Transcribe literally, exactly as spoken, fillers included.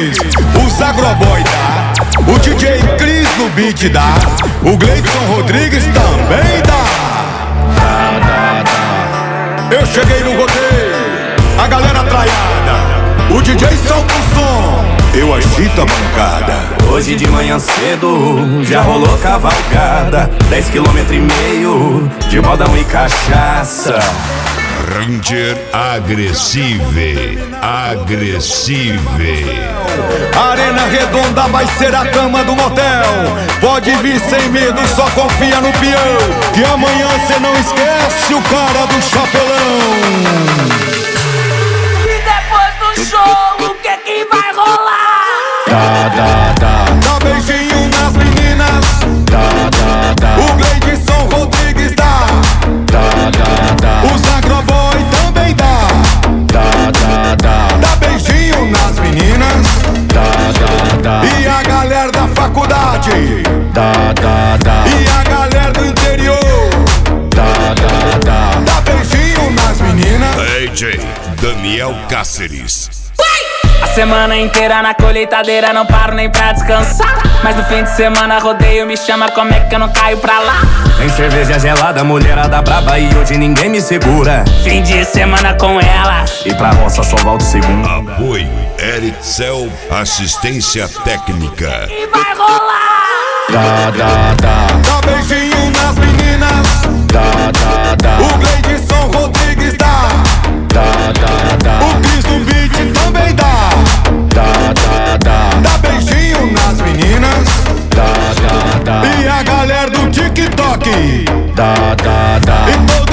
Rodrigues, o Agroboy dá, o D J Cris no beat dá, o Gleidson Rodrigues também dá. Dá, dá, dá. Eu cheguei no rodeio, a galera traiada, o D J solta o som, eu agito a bancada. Hoje de manhã cedo já rolou cavalgada, dez quilômetros e meio de modão e cachaça. Ranger Agressive, Agressive. Arena Redonda vai ser a cama do motel. Pode vir sem medo, só confia no peão, que amanhã cê não esquece o cara do chapelão. E depois do show, o que que vai rolar? Dá, dá, dá. Dá beijinho nas meninas. Dá, dá, dá. O Gleidson Rodrigues dá. Dá, dá, dá. O Agroboy também dá. Dá, dá, dá. Dá beijinho nas meninas. Dá, dá, dá. E a galera da faculdade. Dá, dá, dá. E a galera do interior. Dá, dá, dá. Dá beijinho nas meninas. D J Daniel Cáceres. A semana inteira na colheitadeira, não paro nem pra descansar. Mas no fim de semana rodeio, me chama, como é que eu não caio pra lá? Tem cerveja gelada, mulherada braba e hoje ninguém me segura. Fim de semana com ela. E pra roça só volto segunda. Apoio Ericel Assistência Técnica. E vai rolar. Dá, dá, dá. Dá beijinho nas meninas. Dá, dá, dá. O Gleidson Rodrigues dá. Dá, dá, dá. O Cris no beat também dá. Dá, dá, dá. Dá beijinho nas meninas. Dá, dá, dá. E a galera do TikTok. Dá, dá, dá. E todo